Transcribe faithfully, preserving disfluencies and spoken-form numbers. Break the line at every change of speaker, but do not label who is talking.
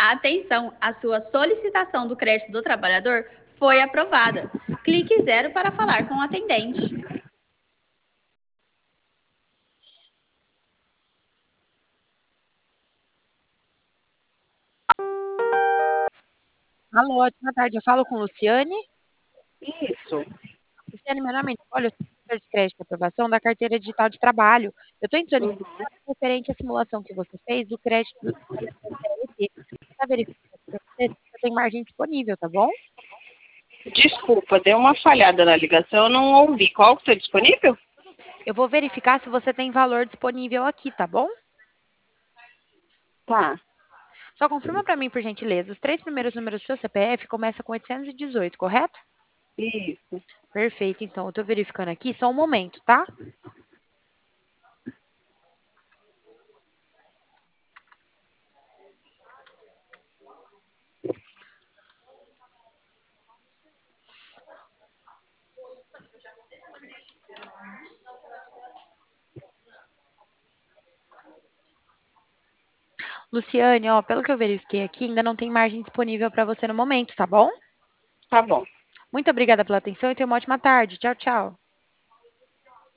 Atenção, a sua solicitação do crédito do trabalhador foi aprovada. Clique zero para falar com o atendente.
Alô, boa tarde. Eu falo com Luciane.
Isso.
Luciane, meu nome é Nicole, eu sou assessora de crédito e aprovação da carteira digital de trabalho. Eu estou entrando em
Uhum.
contato referente à simulação que você fez do crédito do C L T. Está verificando para você se você tem margem disponível, tá bom?
Desculpa, deu uma falhada na ligação, eu não ouvi. Qual que está disponível?
Eu vou verificar se você tem valor disponível aqui, tá bom?
Tá.
Só confirma para mim, por gentileza, os três primeiros números do seu C P F começam com oitocentos e dezoito, correto?
Isso.
Perfeito, então eu estou verificando aqui, só um momento, tá? Luciane, ó, pelo que eu verifiquei aqui, ainda não tem margem disponível para você no momento, tá bom?
Tá bom.
Muito obrigada pela atenção e tenha uma ótima tarde. Tchau, tchau.